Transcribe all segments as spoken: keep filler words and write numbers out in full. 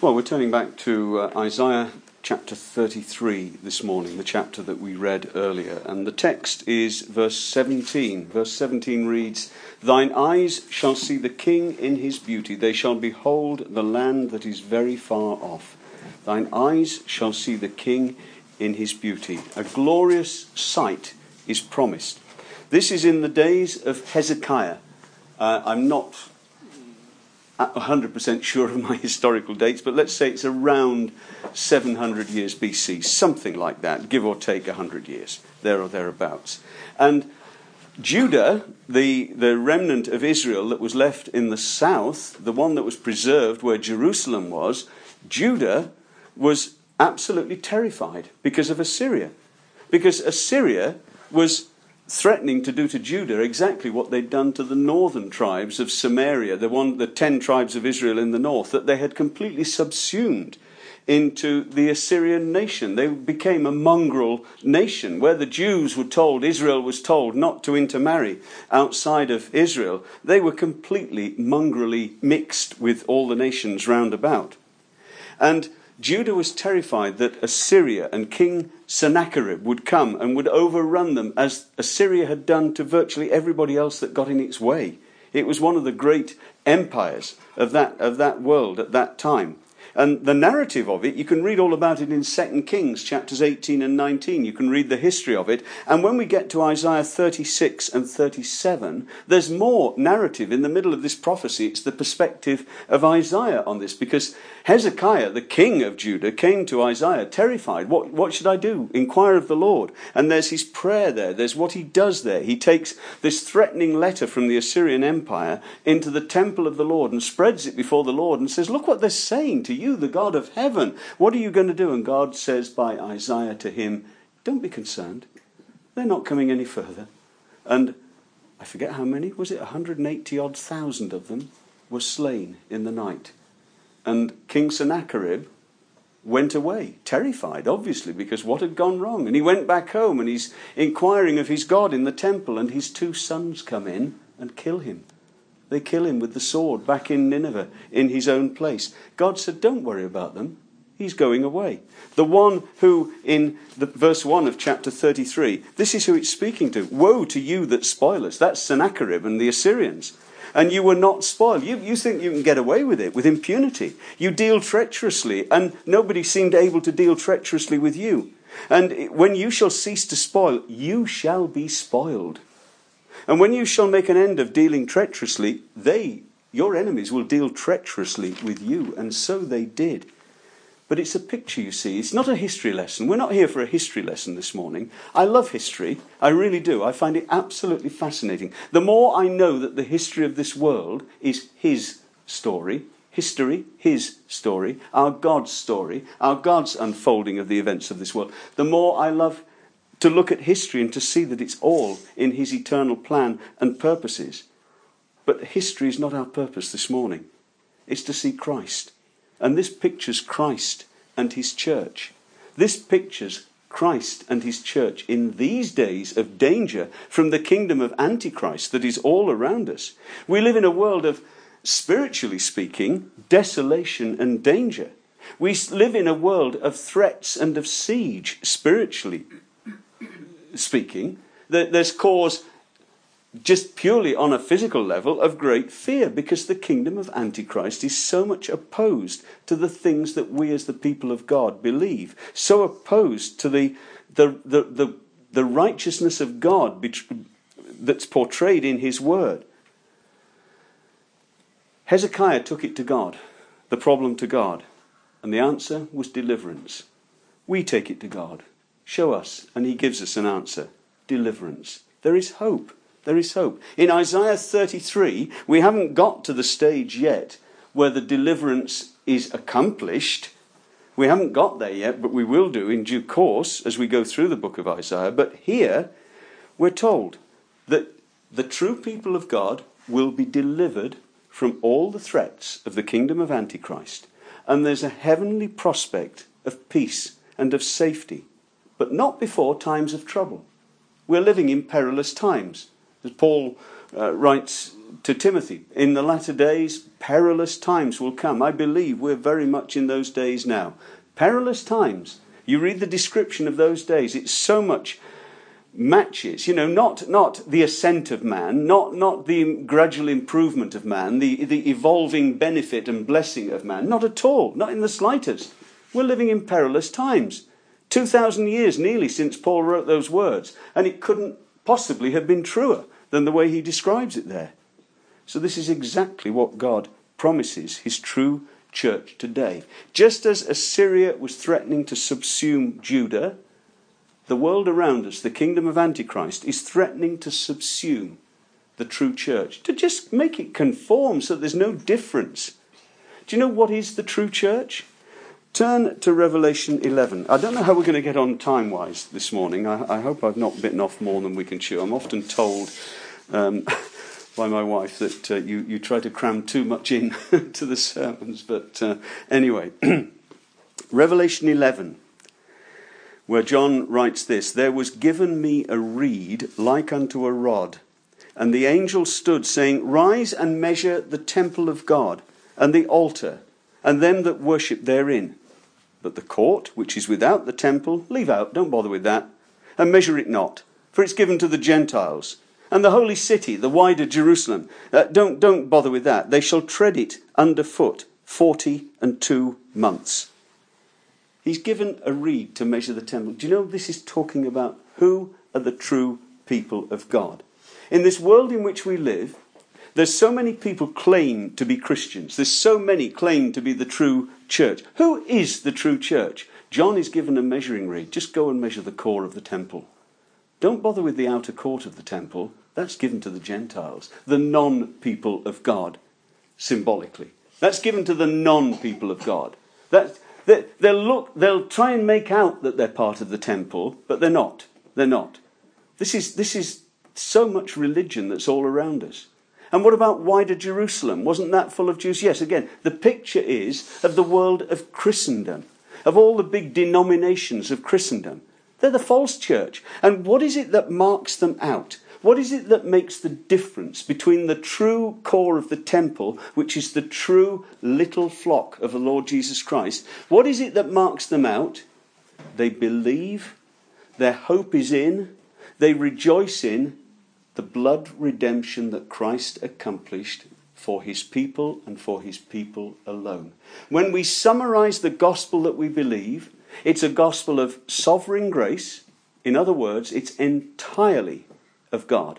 Well, we're turning back to uh, Isaiah chapter thirty-three this morning, the chapter that we read earlier. And the text is verse seventeen. Verse seventeen reads, "Thine eyes shall see the King in his beauty. They shall behold the land that is very far off. Thine eyes shall see the King in his beauty." A glorious sight is promised. This is in the days of Hezekiah. Uh, I'm not one hundred percent sure of my historical dates, but let's say it's around seven hundred years B C, something like that, give or take one hundred years, there or thereabouts. And Judah, the, the remnant of Israel that was left in the south, the one that was preserved where Jerusalem was, Judah was absolutely terrified because of Assyria. Because Assyria was threatening to do to Judah exactly what they'd done to the northern tribes of Samaria, the one, the ten tribes of Israel in the north, that they had completely subsumed into the Assyrian nation. They became a mongrel nation, where the Jews were told, Israel was told not to intermarry outside of Israel. They were completely mongrelly mixed with all the nations round about. And Judah was terrified that Assyria and King Sennacherib would come and would overrun them, as Assyria had done to virtually everybody else that got in its way. It was one of the great empires of that, of that world at that time. And the narrative of it, you can read all about it in Second Kings chapters eighteen and nineteen. You can read the history of it. And when we get to Isaiah thirty-six and thirty-seven, there's more narrative in the middle of this prophecy. It's the perspective of Isaiah on this, because Hezekiah, the king of Judah, came to Isaiah terrified. What, what should I do? Inquire of the Lord. And there's his prayer there. There's what he does there. He takes this threatening letter from the Assyrian Empire into the temple of the Lord and spreads it before the Lord and says, look what they're saying to you. You, the God of heaven, what are you going to do? And God says by Isaiah to him, don't be concerned. They're not coming any further. And I forget how many, was it one hundred eighty odd thousand of them were slain in the night. And King Sennacherib went away, terrified, obviously, because what had gone wrong? And he went back home and he's inquiring of his God in the temple, and his two sons come in and kill him. They kill him with the sword back in Nineveh, in his own place. God said, don't worry about them. He's going away. The one who, in the verse one of chapter thirty-three, this is who it's speaking to. Woe to you that spoil us. That's Sennacherib and the Assyrians. And you were not spoiled. You, you think you can get away with it, with impunity. You deal treacherously, and nobody seemed able to deal treacherously with you. And when you shall cease to spoil, you shall be spoiled. And when you shall make an end of dealing treacherously, they, your enemies, will deal treacherously with you. And so they did. But it's a picture, you see. It's not a history lesson. We're not here for a history lesson this morning. I love history. I really do. I find it absolutely fascinating. The more I know that the history of this world is his story, history, his story, our God's story, our God's unfolding of the events of this world, the more I love to look at history and to see that it's all in his eternal plan and purposes. But history is not our purpose this morning. It's to see Christ. And this pictures Christ and his church. This pictures Christ and his church in these days of danger from the kingdom of Antichrist that is all around us. We live in a world of, spiritually speaking, desolation and danger. We live in a world of threats and of siege, spiritually speaking. There's cause just purely on a physical level of great fear, because the kingdom of Antichrist is so much opposed to the things that we as the people of God believe, so opposed to the the the the, the righteousness of God that's portrayed in his word. Hezekiah took it to God, the problem to God, and the answer was deliverance. We take it to God. Show us, and he gives us an answer. Deliverance. There is hope. There is hope. In Isaiah thirty-three, we haven't got to the stage yet where the deliverance is accomplished. We haven't got there yet, but we will do in due course as we go through the book of Isaiah. But here, we're told that the true people of God will be delivered from all the threats of the kingdom of Antichrist. And there's a heavenly prospect of peace and of safety, but not before times of trouble. We're living in perilous times. As Paul uh, writes to Timothy, in the latter days, perilous times will come. I believe we're very much in those days now. Perilous times. You read the description of those days, it's so much matches, you know, not not the ascent of man, not not the gradual improvement of man, the, the evolving benefit and blessing of man, not at all, not in the slightest. We're living in perilous times. Two thousand years nearly since Paul wrote those words, and it couldn't possibly have been truer than the way he describes it there. So this is exactly what God promises his true church today. Just as Assyria was threatening to subsume Judah, the world around us, the kingdom of Antichrist, is threatening to subsume the true church, to just make it conform so there's no difference. Do you know what is the true church? Turn to Revelation eleven. I don't know how we're going to get on time-wise this morning. I, I hope I've not bitten off more than we can chew. I'm often told um, by my wife that uh, you, you try to cram too much in to the sermons. But uh, anyway, Revelation eleven, where John writes this, "There was given me a reed like unto a rod, and the angel stood, saying, Rise and measure the temple of God, and the altar, and them that worship therein. But the court, which is without the temple, leave out, don't bother with that, and measure it not, for it's given to the Gentiles. And the holy city, the wider Jerusalem, uh, don't, don't bother with that. They shall tread it underfoot forty and two months." He's given a reed to measure the temple. Do you know this is talking about who are the true people of God? In this world in which we live, there's so many people claim to be Christians. There's so many claim to be the true church. Who is the true church? John is given a measuring reed. Just go and measure the core of the temple. Don't bother with the outer court of the temple. That's given to the Gentiles, the non-people of God, symbolically. That's given to the non-people of God. That, they, they'll look, they'll try and make out that they're part of the temple, but they're not. They're not. This is, this is so much religion that's all around us. And what about wider Jerusalem? Wasn't that full of Jews? Yes, again, the picture is of the world of Christendom, of all the big denominations of Christendom. They're the false church. And what is it that marks them out? What is it that makes the difference between the true core of the temple, which is the true little flock of the Lord Jesus Christ? What is it that marks them out? They believe, their hope is in, they rejoice in the blood redemption that Christ accomplished for his people and for his people alone. When we summarize the gospel that we believe, it's a gospel of sovereign grace. In other words, it's entirely of God.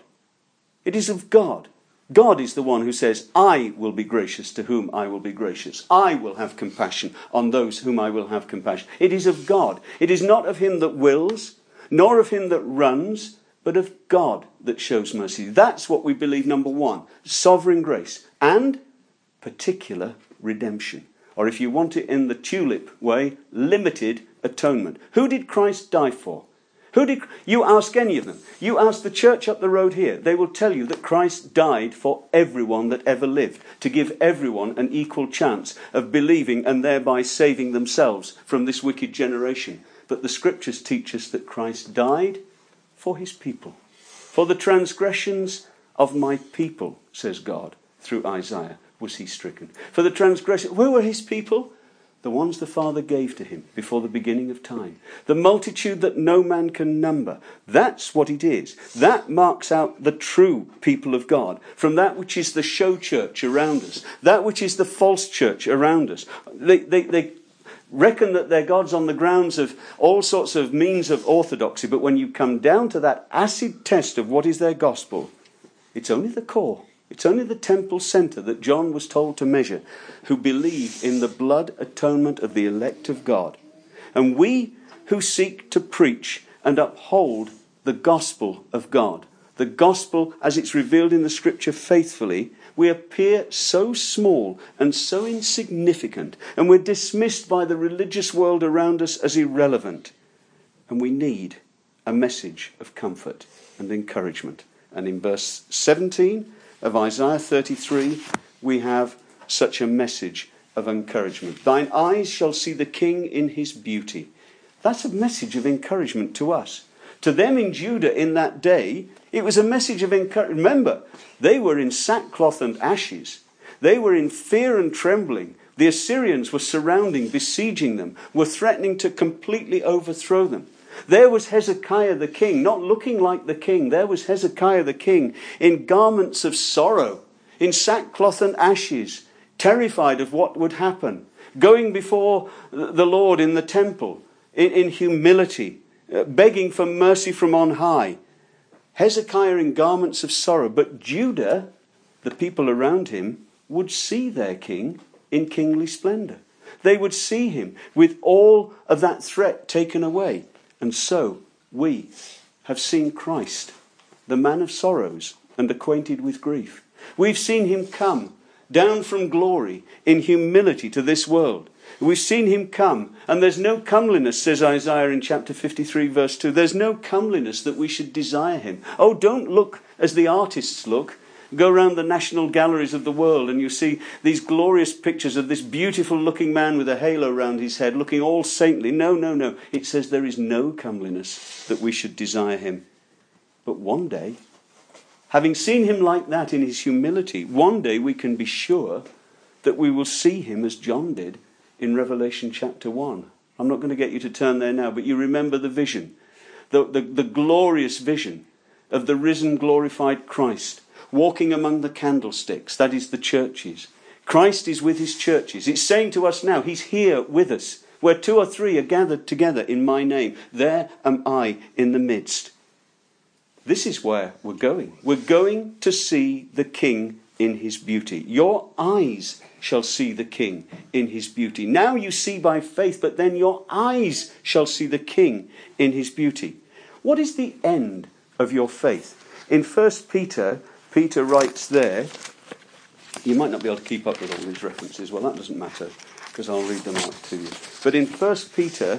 It is of God. God is the one who says, I will be gracious to whom I will be gracious. I will have compassion on those whom I will have compassion. It is of God. It is not of him that wills, nor of him that runs, but of God that shows mercy. That's what we believe, number one. Sovereign grace and particular redemption. Or if you want it in the tulip way, limited atonement. Who did Christ die for? Who did you ask any of them? You ask the church up the road here. They will tell you that Christ died for everyone that ever lived, to give everyone an equal chance of believing and thereby saving themselves from this wicked generation. But the scriptures teach us that Christ died for his people. For the transgressions of my people, says God, through Isaiah, was he stricken. For the transgression, who were his people? The ones the Father gave to him before the beginning of time. The multitude that no man can number. That's what it is. That marks out the true people of God from that which is the show church around us. That which is the false church around us. They, they, they reckon that they're gods on the grounds of all sorts of means of orthodoxy. But when you come down to that acid test of what is their gospel, it's only the core. It's only the temple centre that John was told to measure, who believe in the blood atonement of the elect of God. And we who seek to preach and uphold the gospel of God, the gospel as it's revealed in the scripture faithfully, we appear so small and so insignificant, and we're dismissed by the religious world around us as irrelevant. And we need a message of comfort and encouragement. And in verse seventeen of Isaiah thirty-three, we have such a message of encouragement. Thine eyes shall see the King in his beauty. That's a message of encouragement to us. To them in Judah in that day, it was a message of encouragement. Remember, they were in sackcloth and ashes. They were in fear and trembling. The Assyrians were surrounding, besieging them, were threatening to completely overthrow them. There was Hezekiah the king, not looking like the king. There was Hezekiah the king in garments of sorrow, in sackcloth and ashes, terrified of what would happen, going before the Lord in the temple, in, in humility, uh, begging for mercy from on high. Hezekiah in garments of sorrow, but Judah, the people around him, would see their king in kingly splendor. They would see him with all of that threat taken away. And so we have seen Christ, the man of sorrows and acquainted with grief. We've seen him come down from glory in humility to this world. We've seen him come, and there's no comeliness, says Isaiah in chapter fifty-three, verse two. There's no comeliness that we should desire him. Oh, don't look as the artists look. Go around the national galleries of the world and you see these glorious pictures of this beautiful looking man with a halo round his head, looking all saintly. No, no, no. It says there is no comeliness that we should desire him. But one day, having seen him like that in his humility, one day we can be sure that we will see him as John did in Revelation chapter one. I'm not going to get you to turn there now, but you remember the vision, the, the, the glorious vision of the risen, glorified Christ walking among the candlesticks, that is the churches. Christ is with his churches. It's saying to us now, he's here with us. Where two or three are gathered together in my name, there am I in the midst. This is where we're going. We're going to see the King in his beauty. Your eyes shall see the King in his beauty. Now you see by faith, but then your eyes shall see the King in his beauty. What is the end of your faith? In First Peter, Peter writes there, you might not be able to keep up with all these references. Well, that doesn't matter, because I'll read them out to you. But in First Peter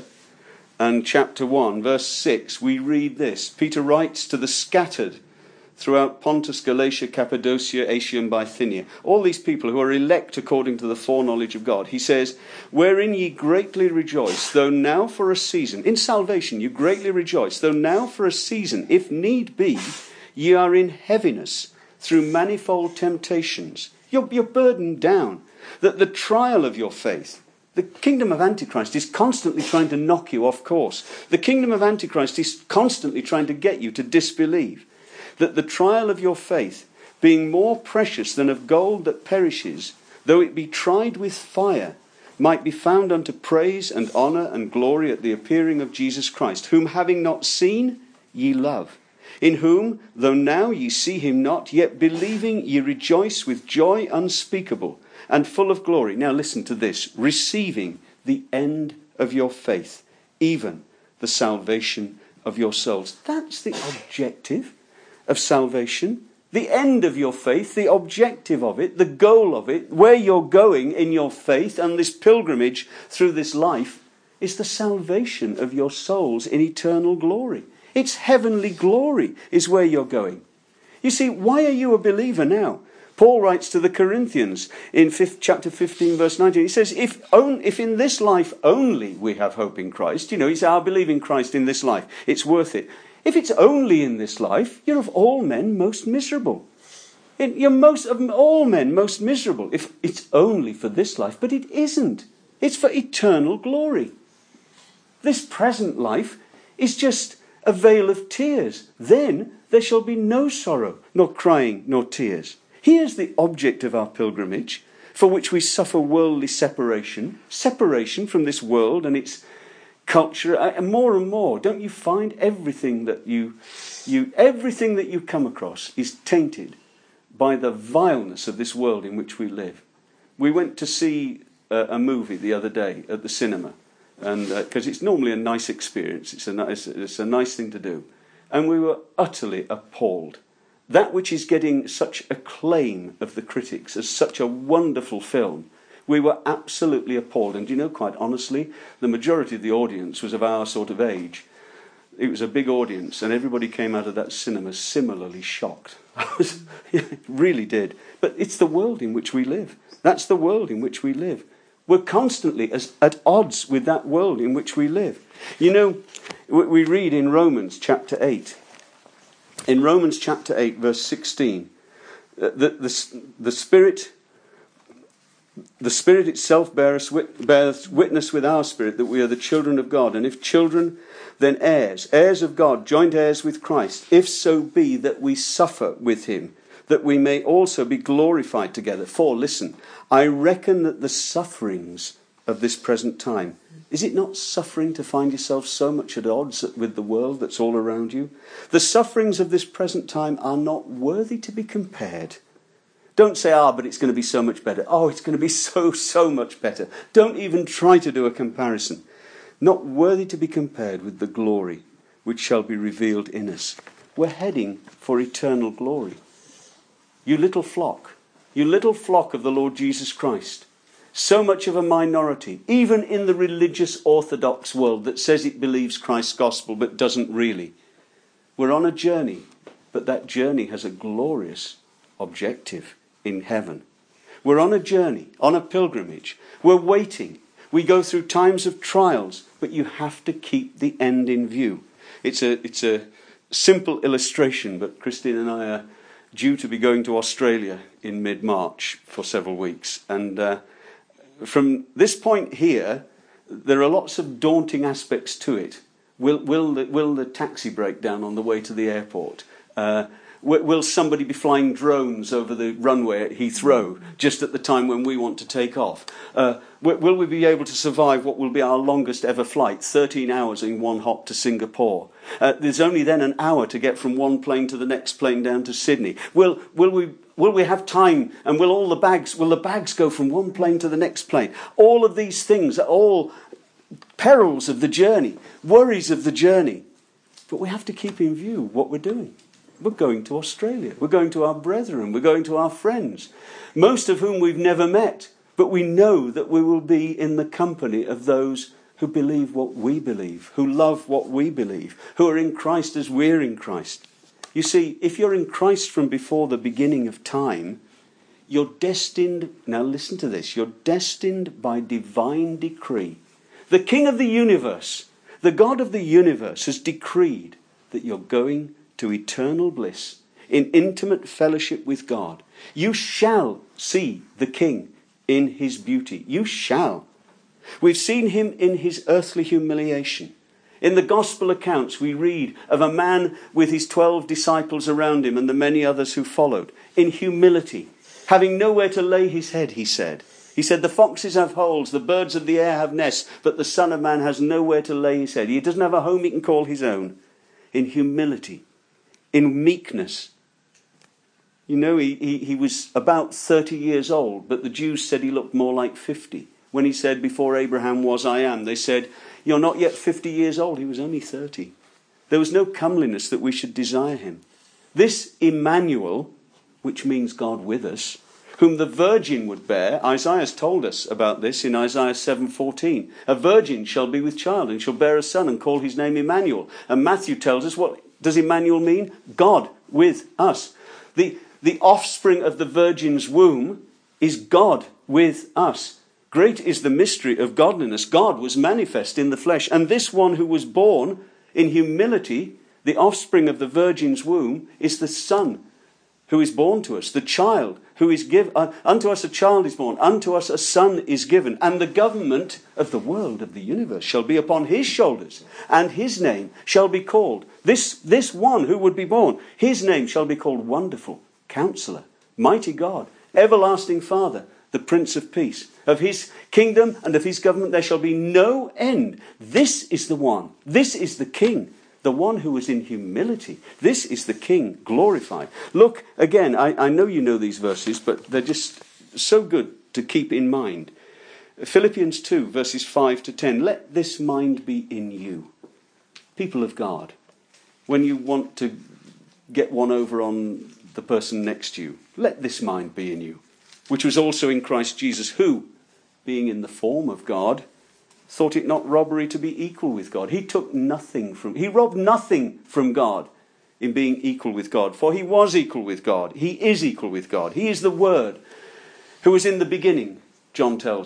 and chapter one, verse six, we read this. Peter writes to the scattered throughout Pontus, Galatia, Cappadocia, Asia and Bithynia. All these people who are elect according to the foreknowledge of God. He says, wherein ye greatly rejoice, though now for a season, in salvation you greatly rejoice, though now for a season, if need be, ye are in heaviness, through manifold temptations. You're, you're burdened down. That the trial of your faith, the kingdom of Antichrist is constantly trying to knock you off course. The kingdom of Antichrist is constantly trying to get you to disbelieve. That the trial of your faith, being more precious than of gold that perishes, though it be tried with fire, might be found unto praise and honour and glory at the appearing of Jesus Christ, whom having not seen, ye love. In whom, though now ye see him not, yet believing ye rejoice with joy unspeakable and full of glory. Now listen to this. Receiving the end of your faith, even the salvation of your souls. That's the objective of salvation. The end of your faith, the objective of it, the goal of it, where you're going in your faith and this pilgrimage through this life is the salvation of your souls in eternal glory. It's heavenly glory is where you're going. You see, why are you a believer now? Paul writes to the Corinthians in fifth, chapter fifteen, verse nineteen. He says, if, on, if in this life only we have hope in Christ, you know, he says, I believe in Christ in this life. It's worth it. If it's only in this life, you're of all men most miserable. You're most of all men most miserable if it's only for this life. But it isn't. It's for eternal glory. This present life is just a veil of tears. Then there shall be no sorrow, nor crying, nor tears. Here's the object of our pilgrimage, for which we suffer worldly separation, separation from this world and its culture, and more and more. Don't you find everything that you, you, everything that you come across is tainted by the vileness of this world in which we live? We went to see a, a movie the other day at the cinema. And because uh, it's normally a nice experience, it's a, nice, it's a nice thing to do. And we were utterly appalled. That which is getting such acclaim of the critics as such a wonderful film, we were absolutely appalled. And do you know, quite honestly, the majority of the audience was of our sort of age. It was a big audience, and everybody came out of that cinema similarly shocked. It really did. But it's the world in which we live. That's the world in which we live. We're constantly as, at odds with that world in which we live. You know, we read in Romans chapter eight. In Romans chapter eight, verse sixteen, the, the, the Spirit... The Spirit itself bears witness with our spirit that we are the children of God. And if children, then heirs, heirs of God, joint heirs with Christ, if so be that we suffer with him, that we may also be glorified together. For, listen, I reckon that the sufferings of this present time, is it not suffering to find yourself so much at odds with the world that's all around you? The sufferings of this present time are not worthy to be compared. Don't say, ah, but it's going to be so much better. Oh, it's going to be so, so much better. Don't even try to do a comparison. Not worthy to be compared with the glory which shall be revealed in us. We're heading for eternal glory. You little flock, you little flock of the Lord Jesus Christ. So much of a minority, even in the religious orthodox world that says it believes Christ's gospel but doesn't really. We're on a journey, but that journey has a glorious objective. In heaven. We're on a journey, on a pilgrimage. We're waiting. We go through times of trials, but you have to keep the end in view. It's a, it's a simple illustration, but Christine and I are due to be going to Australia in mid-March for several weeks. And uh, from this point here, there are lots of daunting aspects to it. Will, will, the, will the taxi break down on the way to the airport? Uh, Will somebody be flying drones over the runway at Heathrow just at the time when we want to take off? Uh, will we be able to survive what will be our longest ever flight, thirteen hours in one hop to Singapore? Uh, there's only then an hour to get from one plane to the next plane down to Sydney. Will will we will we have time? And will all the bags will the bags go from one plane to the next plane? All of these things are all perils of the journey, worries of the journey. But we have to keep in view what we're doing. We're going to Australia. We're going to our brethren. We're going to our friends, most of whom we've never met. But we know that we will be in the company of those who believe what we believe, who love what we believe, who are in Christ as we're in Christ. You see, if you're in Christ from before the beginning of time, you're destined, now listen to this, you're destined by divine decree. The King of the universe, the God of the universe has decreed that you're going to eternal bliss, in intimate fellowship with God. You shall see the King in his beauty. You shall. We've seen him in his earthly humiliation. In the gospel accounts we read of a man with his twelve disciples around him and the many others who followed, in humility, having nowhere to lay his head, he said. He said, the foxes have holes, the birds of the air have nests, but the Son of Man has nowhere to lay his head. He doesn't have a home he can call his own. In humility. In meekness. You know, he, he, he was about thirty years old, but the Jews said he looked more like fifty. When he said, before Abraham was, I am, they said, you're not yet fifty years old. He was only thirty. There was no comeliness that we should desire him. This Emmanuel, which means God with us, whom the virgin would bear, Isaiah's told us about this in Isaiah seven fourteen. A virgin shall be with child and shall bear a son and call his name Emmanuel. And Matthew tells us, what does Emmanuel mean? God with us. The, the offspring of the virgin's womb is God with us. Great is the mystery of godliness. God was manifest in the flesh. And this one who was born in humility, the offspring of the virgin's womb, is the Son who is born to us, the child who is given. Uh, unto us a child is born, unto us a son is given, and the government of the world, of the universe, shall be upon his shoulders, and his name shall be called, this, this one who would be born, his name shall be called Wonderful, Counselor, Mighty God, Everlasting Father, the Prince of Peace. Of his kingdom and of his government there shall be no end. This is the one, this is the King, the one who was in humility. This is the King glorified. Look, again, I, I know you know these verses, but they're just so good to keep in mind. Philippians two, verses five to ten. Let this mind be in you. People of God, when you want to get one over on the person next to you, let this mind be in you, which was also in Christ Jesus, who, being in the form of God, thought it not robbery to be equal with God. He took nothing from, he robbed nothing from God in being equal with God. For he was equal with God. He is equal with God. He is the Word who was in the beginning, John tells us.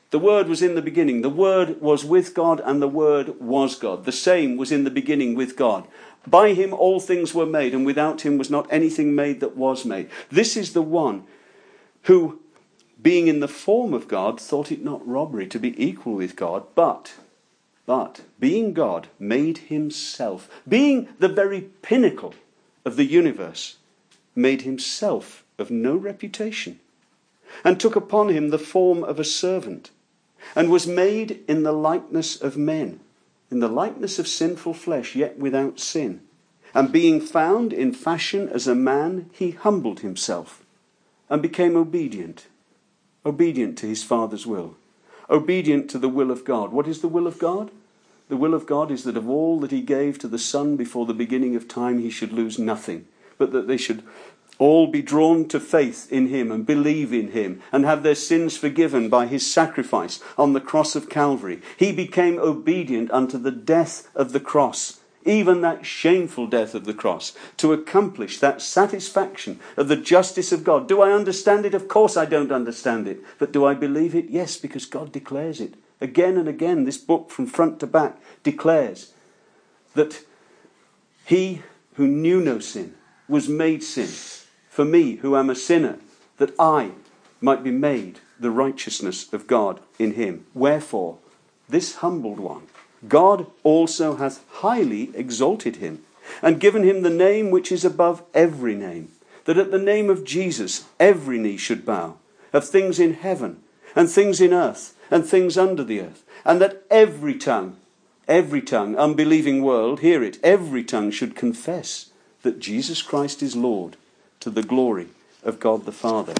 The Word was in the beginning. The Word was with God, and the Word was God. The same was in the beginning with God. By him all things were made, and without him was not anything made that was made. This is the one who, being in the form of God, thought it not robbery to be equal with God, but, but, being God, made himself, being the very pinnacle of the universe, made himself of no reputation, and took upon him the form of a servant, and was made in the likeness of men, in the likeness of sinful flesh, yet without sin. And being found in fashion as a man, he humbled himself, and became obedient, obedient to his Father's will, obedient to the will of God. What is the will of God? The will of God is that of all that he gave to the Son before the beginning of time, he should lose nothing, but that they should all be drawn to faith in him and believe in him and have their sins forgiven by his sacrifice on the cross of Calvary. He became obedient unto the death of the cross, even that shameful death of the cross, to accomplish that satisfaction of the justice of God. Do I understand it? Of course I don't understand it. But do I believe it? Yes, because God declares it. Again and again, this book from front to back declares that he who knew no sin was made sin for me, who am a sinner, that I might be made the righteousness of God in him. Wherefore, this humbled one, God also hath highly exalted him, and given him the name which is above every name, that at the name of Jesus every knee should bow, of things in heaven, and things in earth, and things under the earth, and that every tongue, every tongue, unbelieving world, hear it, every tongue should confess that Jesus Christ is Lord, to the glory of God the Father.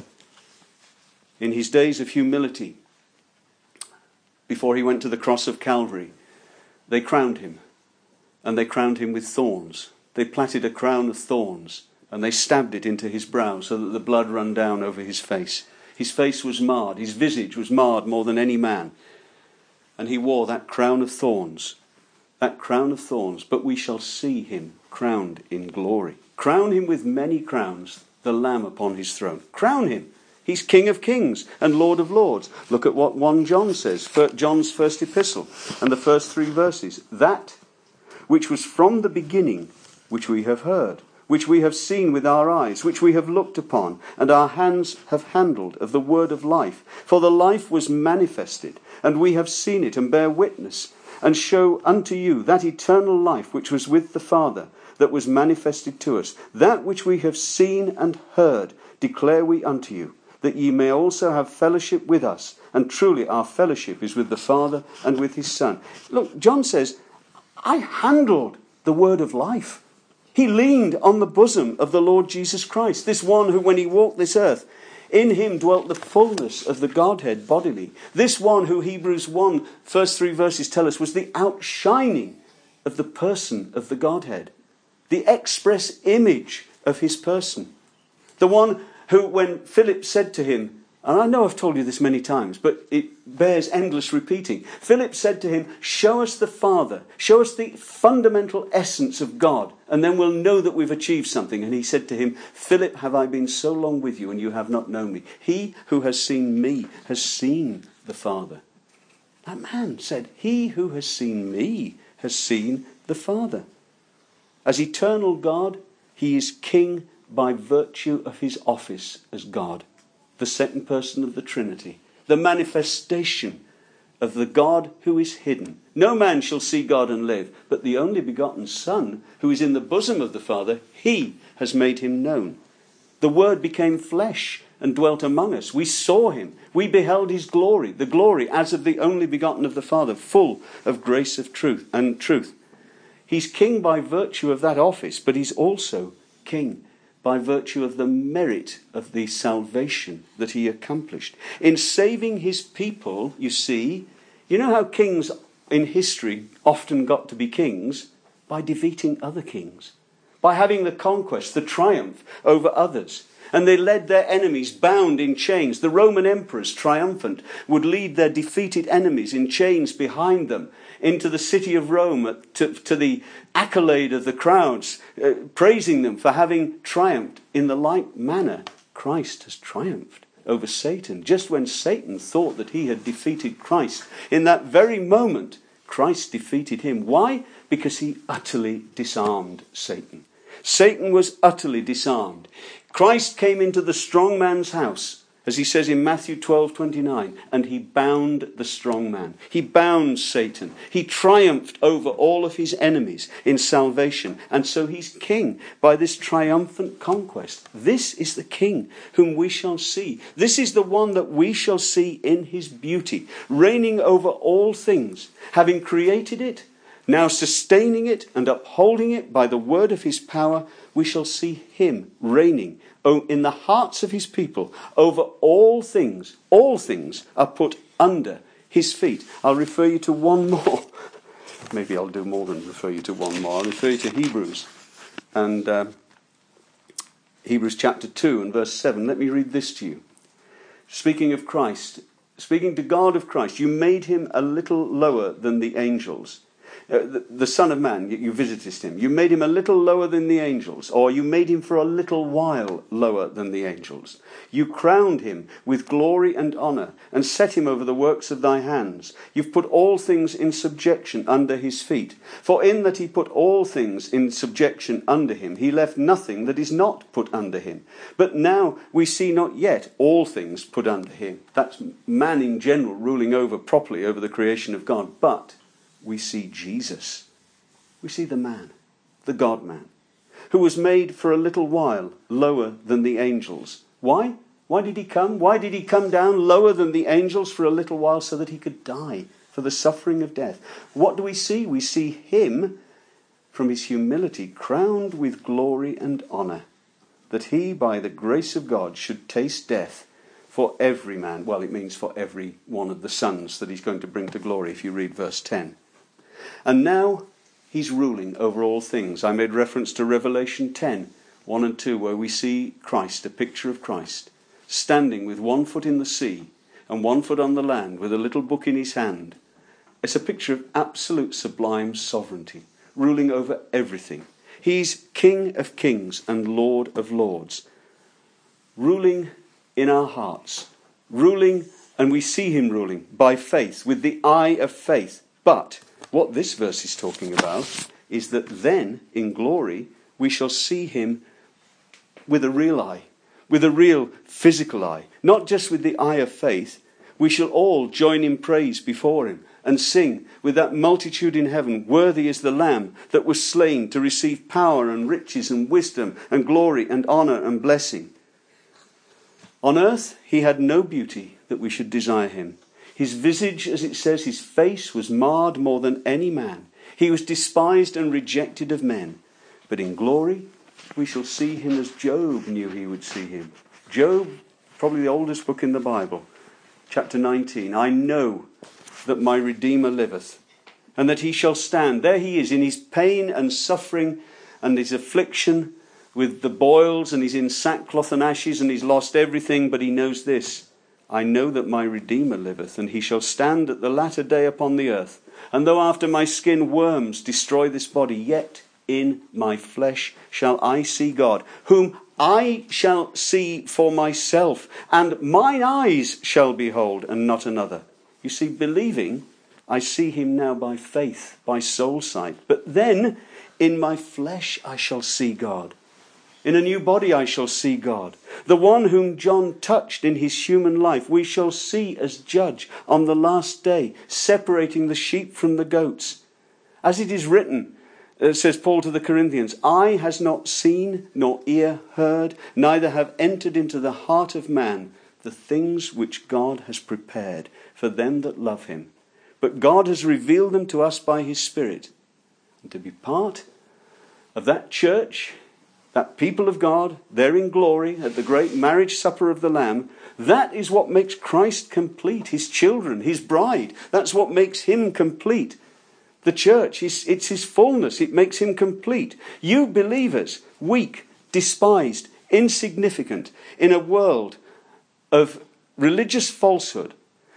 In his days of humility, before he went to the cross of Calvary, they crowned him, and they crowned him with thorns. They plaited a crown of thorns, and they stabbed it into his brow so that the blood ran down over his face. His face was marred, his visage was marred more than any man. And he wore that crown of thorns, that crown of thorns, but we shall see him crowned in glory. Crown him with many crowns, the Lamb upon his throne. Crown him. He's King of kings and Lord of lords. Look at what First John says, John's first epistle, and the first three verses. That which was from the beginning, which we have heard, which we have seen with our eyes, which we have looked upon, and our hands have handled of the word of life. For the life was manifested, and we have seen it, and bear witness, and show unto you that eternal life which was with the Father, that was manifested to us. That which we have seen and heard declare we unto you, that ye may also have fellowship with us. And truly our fellowship is with the Father and with his Son. Look, John says, I handled the word of life. He leaned on the bosom of the Lord Jesus Christ, this one who, when he walked this earth, in him dwelt the fullness of the Godhead bodily. This one who Hebrews one, first three verses tell us, was the outshining of the person of the Godhead, the express image of his person. The one who, when Philip said to him, and I know I've told you this many times, but it bears endless repeating. Philip said to him, show us the Father, show us the fundamental essence of God, and then we'll know that we've achieved something. And he said to him, Philip, have I been so long with you and you have not known me? He who has seen me has seen the Father. That man said, he who has seen me has seen the Father. As eternal God, he is king by virtue of his office as God, the second person of the Trinity, the manifestation of the God who is hidden. No man shall see God and live, but the only begotten Son, who is in the bosom of the Father, he has made him known. The Word became flesh and dwelt among us. We saw him. We beheld his glory, the glory as of the only begotten of the Father, full of grace of truth and truth. He's king by virtue of that office, but he's also king by virtue of the merit of the salvation that he accomplished. In saving his people, you see, you know how kings in history often got to be kings? By defeating other kings, by having the conquest, the triumph over others. And they led their enemies bound in chains. The Roman emperors, triumphant, would lead their defeated enemies in chains behind them into the city of Rome, to, to the accolade of the crowds, uh, praising them for having triumphed. In the like manner, Christ has triumphed over Satan. Just when Satan thought that he had defeated Christ, in that very moment, Christ defeated him. Why? Because he utterly disarmed Satan. Satan was utterly disarmed. Christ came into the strong man's house, as he says in Matthew twelve twenty-nine, and he bound the strong man. He bound Satan. He triumphed over all of his enemies in salvation. And so he's king by this triumphant conquest. This is the king whom we shall see. This is the one that we shall see in his beauty, reigning over all things, having created it, now sustaining it and upholding it by the word of his power. We shall see him reigning in the hearts of his people over all things. All things are put under his feet. I'll refer you to one more. Maybe I'll do more than refer you to one more. I'll refer you to Hebrews. And uh, Hebrews chapter two and verse seven. Let me read this to you. Speaking of Christ, speaking to God of Christ, you made him a little lower than the angels. Uh, the, the Son of Man, you, you visited him. You made him a little lower than the angels, or you made him for a little while lower than the angels. You crowned him with glory and honour, and set him over the works of thy hands. You've put all things in subjection under his feet. For in that he put all things in subjection under him, he left nothing that is not put under him. But now we see not yet all things put under him. That's man in general ruling over properly over the creation of God. But we see Jesus. We see the man, the God-man, who was made for a little while lower than the angels. Why? Why did he come? Why did he come down lower than the angels for a little while? So that he could die for the suffering of death. What do we see? We see him, from his humility, crowned with glory and honour, that he, by the grace of God, should taste death for every man. Well, it means for every one of the sons that he's going to bring to glory, if you read verse ten. And now he's ruling over all things. I made reference to Revelation ten, one and two, where we see Christ, a picture of Christ, standing with one foot in the sea and one foot on the land with a little book in his hand. It's a picture of absolute sublime sovereignty, ruling over everything. He's King of kings and Lord of lords, ruling in our hearts, ruling, and we see him ruling by faith, with the eye of faith. But what this verse is talking about is that then, in glory, we shall see him with a real eye, with a real physical eye, not just with the eye of faith. We shall all join in praise before him and sing with that multitude in heaven, worthy is the Lamb that was slain to receive power and riches and wisdom and glory and honour and blessing. On earth, he had no beauty that we should desire him. His visage, as it says, his face was marred more than any man. He was despised and rejected of men. But in glory, we shall see him as Job knew he would see him. Job, probably the oldest book in the Bible, chapter nineteen. I know that my Redeemer liveth, and that he shall stand. There he is in his pain and suffering and his affliction, with the boils, and he's in sackcloth and ashes, and he's lost everything, but he knows this: I know that my Redeemer liveth, and he shall stand at the latter day upon the earth. And though after my skin worms destroy this body, yet in my flesh shall I see God, whom I shall see for myself, and mine eyes shall behold, and not another. You see, believing, I see him now by faith, by soul sight. But then, in my flesh I shall see God. In a new body I shall see God. The one whom John touched in his human life, we shall see as judge on the last day, separating the sheep from the goats. As it is written, uh, says Paul to the Corinthians, eye has not seen, nor ear heard, neither have entered into the heart of man the things which God has prepared for them that love him. But God has revealed them to us by his Spirit. And to be part of that church, that people of God, there in glory at the great marriage supper of the Lamb, that is what makes Christ complete, his children, his bride. That's what makes him complete. The church, it's his fullness. It makes him complete. You believers, weak, despised, insignificant, in a world of religious falsehood,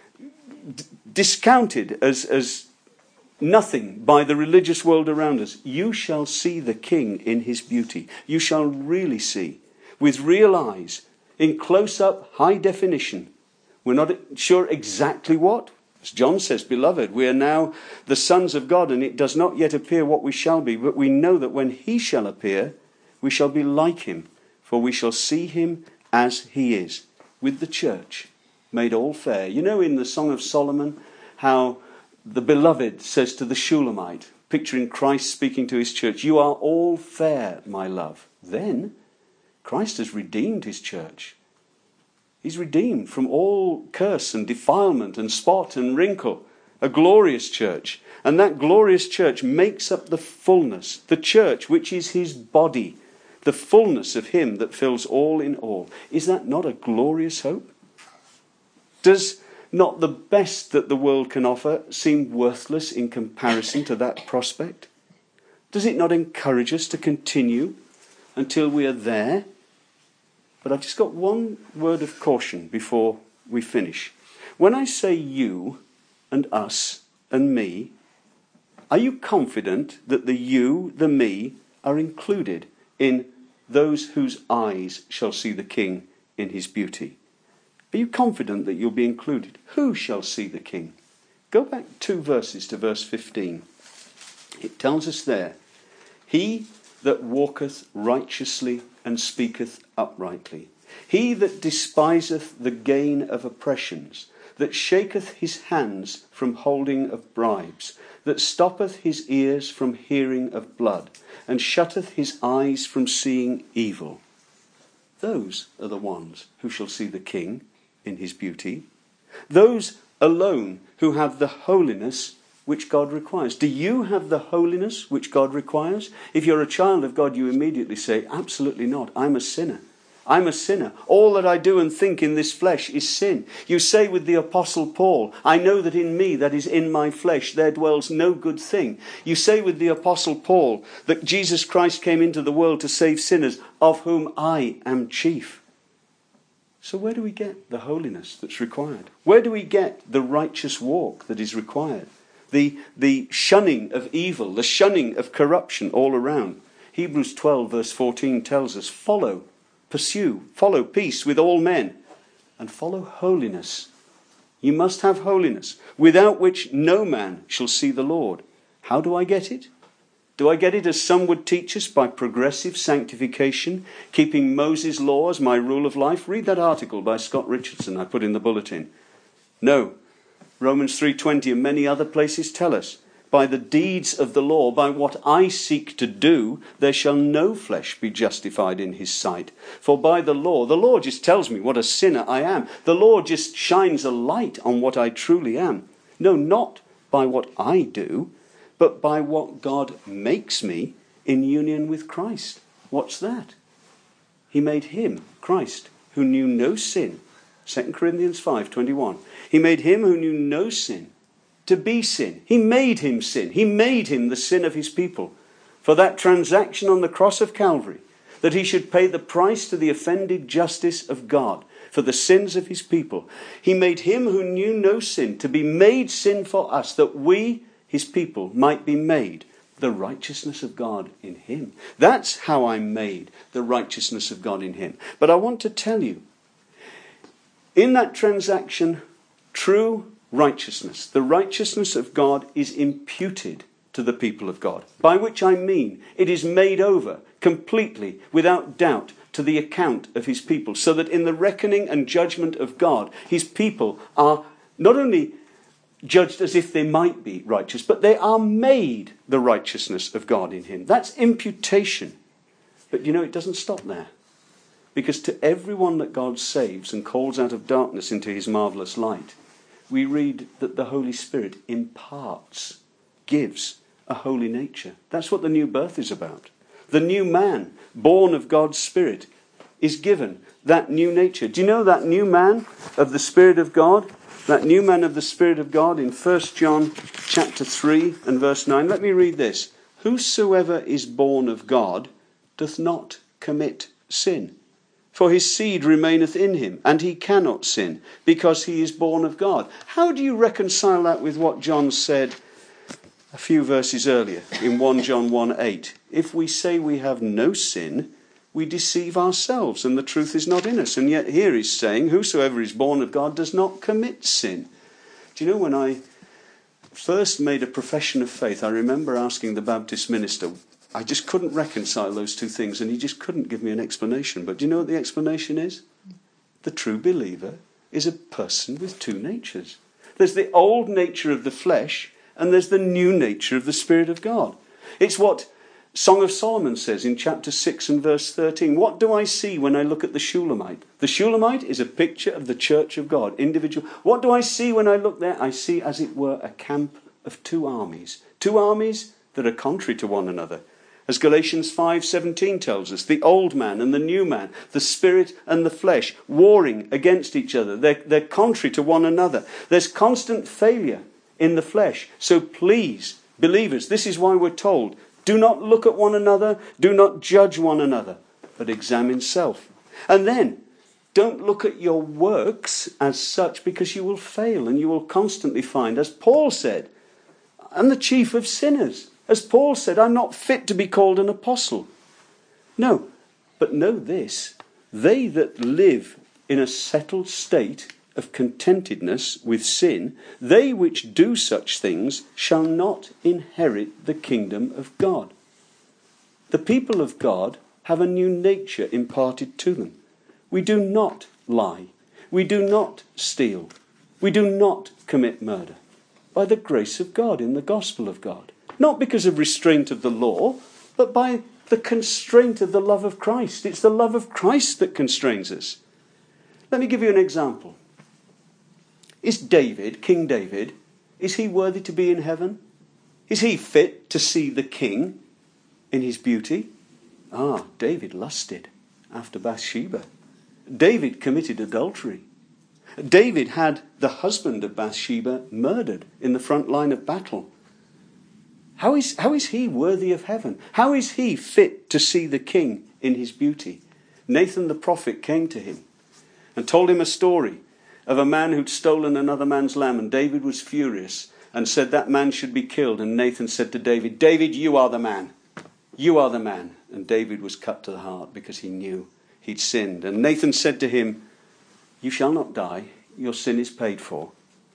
d- discounted as, as nothing by the religious world around us, you shall see the King in his beauty. You shall really see, with real eyes, in close-up, high definition. We're not sure exactly what. As John says, beloved, we are now the sons of God, and it does not yet appear what we shall be, but we know that when he shall appear, we shall be like him, for we shall see him as he is, with the church made all fair. You know in the Song of Solomon how the beloved says to the Shulamite, picturing Christ speaking to his church, you are all fair, my love. Then Christ has redeemed his church. He's redeemed from all curse and defilement and spot and wrinkle. A glorious church. And that glorious church makes up the fullness. The church which is his body. The fullness of him that fills all in all. Is that not a glorious hope? Does not the best that the world can offer seem worthless in comparison to that prospect? Does it not encourage us to continue until we are there? But I've just got one word of caution before we finish. When I say you and us and me, are you confident that the you, the me, are included in those whose eyes shall see the King in his beauty? Are you confident that you'll be included? Who shall see the King? Go back two verses to verse fifteen. It tells us there, he that walketh righteously and speaketh uprightly, he that despiseth the gain of oppressions, that shaketh his hands from holding of bribes, that stoppeth his ears from hearing of blood, and shutteth his eyes from seeing evil. Those are the ones who shall see the King in his beauty. Those alone who have the holiness which God requires. Do you have the holiness which God requires? If you're a child of God, you immediately say, absolutely not. I'm a sinner. I'm a sinner. All that I do and think in this flesh is sin. You say with the Apostle Paul, I know that in me, that is in my flesh, there dwells no good thing. You say with the Apostle Paul that Jesus Christ came into the world to save sinners, of whom I am chief. So where do we get the holiness that's required? Where do we get the righteous walk that is required? The, the shunning of evil, the shunning of corruption all around. Hebrews twelve verse fourteen tells us, follow, pursue, follow peace with all men, and follow holiness. You must have holiness, without which no man shall see the Lord. How do I get it? Do I get it as some would teach us, by progressive sanctification, keeping Moses' law as my rule of life? Read that article by Scott Richardson I put in the bulletin. No. Romans three twenty and many other places tell us, by the deeds of the law, by what I seek to do, there shall no flesh be justified in his sight. For by the law, the law just tells me what a sinner I am. The law just shines a light on what I truly am. No, not by what I do, but by what God makes me in union with Christ. What's that? He made him, Christ, who knew no sin. Second Corinthians five twenty-one. He made him who knew no sin to be sin. He made him sin. He made him the sin of his people. For that transaction on the cross of Calvary, that he should pay the price to the offended justice of God for the sins of his people. He made him who knew no sin to be made sin for us, that we, his people, might be made the righteousness of God in him. That's how I'm made the righteousness of God in him. But I want to tell you, in that transaction, true righteousness, the righteousness of God, is imputed to the people of God. By which I mean it is made over completely, without doubt, to the account of his people. So that in the reckoning and judgment of God, his people are not only judged as if they might be righteous, but they are made the righteousness of God in him. That's imputation. But you know, it doesn't stop there. Because to everyone that God saves and calls out of darkness into his marvellous light, we read that the Holy Spirit imparts, gives a holy nature. That's what the new birth is about. The new man, born of God's Spirit, is given that new nature. Do you know that new man of the Spirit of God? That new man of the Spirit of God in First John chapter three and verse nine. Let me read this. Whosoever is born of God doth not commit sin. For his seed remaineth in him, and he cannot sin, because he is born of God. How do you reconcile that with what John said a few verses earlier in First John one eight? If we say we have no sin, we deceive ourselves and the truth is not in us. And yet here he's saying, whosoever is born of God does not commit sin. Do you know, when I first made a profession of faith, I remember asking the Baptist minister, I just couldn't reconcile those two things, and he just couldn't give me an explanation. But do you know what the explanation is? The true believer is a person with two natures. There's the old nature of the flesh, and there's the new nature of the Spirit of God. It's what Song of Solomon says in chapter six and verse thirteen. What do I see when I look at the Shulamite? The Shulamite is a picture of the church of God, individual. What do I see when I look there? I see, as it were, a camp of two armies. Two armies that are contrary to one another. As Galatians five seventeen tells us, the old man and the new man, the spirit and the flesh, warring against each other. They're, they're contrary to one another. There's constant failure in the flesh. So please, believers, this is why we're told, do not look at one another, do not judge one another, but examine self. And then, don't look at your works as such, because you will fail and you will constantly find, as Paul said, I'm the chief of sinners. As Paul said, I'm not fit to be called an apostle. No, but know this, they that live in a settled state of contentedness with sin, they which do such things shall not inherit the kingdom of God. The people of God have a new nature imparted to them. We do not lie. We do not steal. We do not commit murder. By the grace of God in the gospel of God. Not because of restraint of the law, but by the constraint of the love of Christ. It's the love of Christ that constrains us. Let me give you an example. Is David, King David, is he worthy to be in heaven? Is he fit to see the king in his beauty? Ah, David lusted after Bathsheba. David committed adultery. David had the husband of Bathsheba murdered in the front line of battle. How is, how is he worthy of heaven? How is he fit to see the king in his beauty? Nathan the prophet came to him and told him a story of a man who'd stolen another man's lamb, and David was furious and said that man should be killed. And Nathan said to David, David, you are the man. You are the man. And David was cut to the heart because he knew he'd sinned. And Nathan said to him, you shall not die. Your sin is paid for.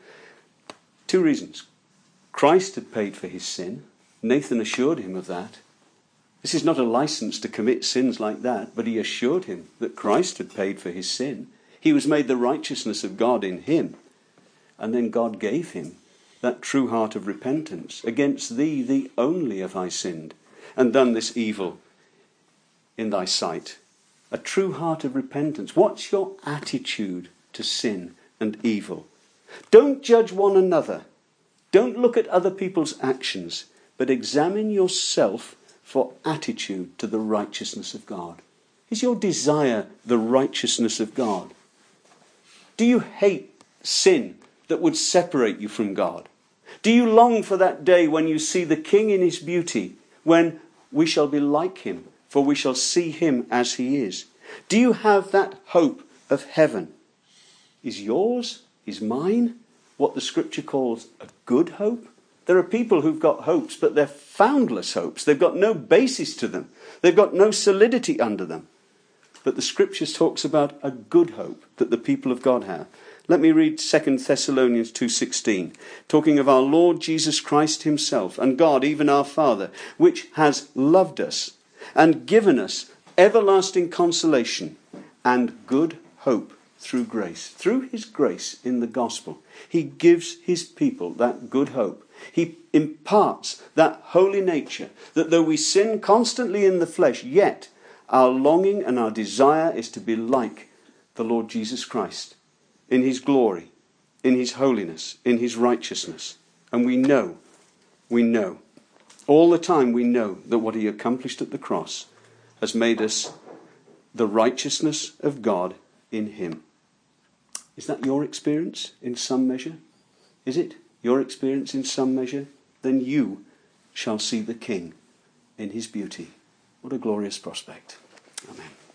Two reasons. Christ had paid for his sin. Nathan assured him of that. This is not a license to commit sins like that, but he assured him that Christ had paid for his sin. He was made the righteousness of God in him. And then God gave him that true heart of repentance. Against thee, thee only have I sinned, and done this evil in thy sight. A true heart of repentance. What's your attitude to sin and evil? Don't judge one another. Don't look at other people's actions, but examine yourself for attitude to the righteousness of God. Is your desire the righteousness of God? Do you hate sin that would separate you from God? Do you long for that day when you see the King in his beauty, when we shall be like him, for we shall see him as he is? Do you have that hope of heaven? Is yours, is mine, what the scripture calls a good hope? There are people who've got hopes, but they're foundless hopes. They've got no basis to them. They've got no solidity under them. But the scriptures talks about a good hope that the people of God have. Let me read Second Thessalonians two sixteen, talking of our Lord Jesus Christ himself, and God, even our Father, which has loved us and given us everlasting consolation and good hope through grace. Through his grace in the gospel, he gives his people that good hope. He imparts that holy nature, that though we sin constantly in the flesh, yet our longing and our desire is to be like the Lord Jesus Christ in his glory, in his holiness, in his righteousness. And we know, we know, all the time we know that what he accomplished at the cross has made us the righteousness of God in him. Is that your experience in some measure? Is it your experience in some measure? Then you shall see the King in his beauty. What a glorious prospect. Amen.